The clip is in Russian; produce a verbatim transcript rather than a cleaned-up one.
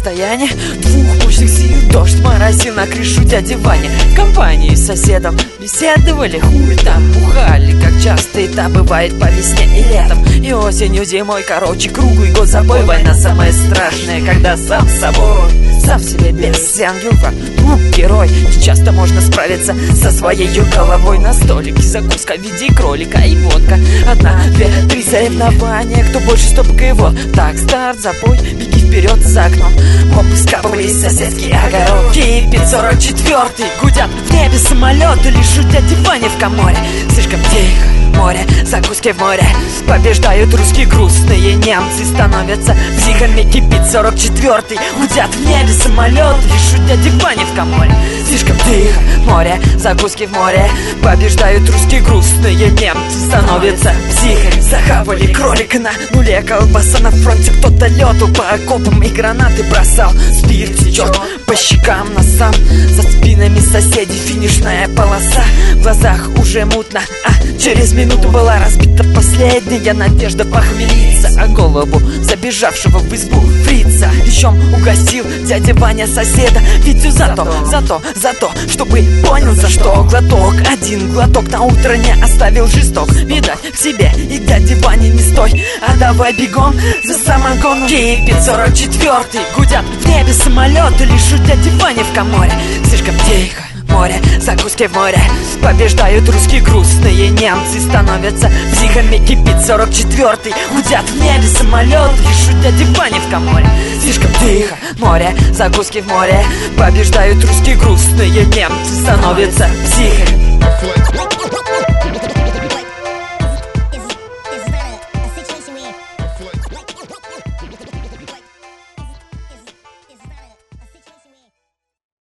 противостояние двух мощных сил. Дождь моросил на крышу дяди Вани. В компании с соседом беседовали, хуй там бухали, как часто это бывает по весне и летом, и осенью, зимой, короче, круглый год забой. Война самая страшная, когда сам с собой, сам себе без ангел, ну, герой. И часто можно справиться со своей головой. На столике закуска в виде кролика и водка. Одна, две, три соревнования, кто больше стопка его. Так, старт, запой, беги вперед за окном. Опы скапывались соседский огород. Кипит сорок четвёртый, гудят в небе самолеты. Лишь у дяди Вани в коморе слишком тихо. Море, закуски в море. Побеждают русские грустные немцы, становятся психами. Кипит сорок четвёртый, гудят в небе самолеты. Лишь у дяди Вани в коморе слишком тихо. Море, закуски в море. Побеждают русские грустные немцы, становятся психами. Захавали кролика на нуле, колбаса на фронте. Кто-то лету по окопам и гранаты бросал. Спирт течет по щекам, носам. За спинами соседей финишная полоса. В глазах уже мутно, а через минуту была разбита последняя надежда похмелиться. А голову забежавшего в избу фрица еще угостил дядя Ваня соседа Витю за то, за то, за то, чтобы понял за что. Глоток, один глоток на утро не оставил жесток. Видать, к себе и дяде Ване не стой, а давай бегом за самогоном. Кипит сорок четвёртый, гудят в небе самолеты. Лишь у дяди Вани в коморе слишком тихо. Море, закуски в море. Побеждают русские грустные немцы, становятся психами. Кипит сорок четвёртый, гудят в небе самолеты. Лишь у дяди Вани в коморе слишком тихо. Море, закуски в море. Побеждают русские грустные немцы, становятся психами.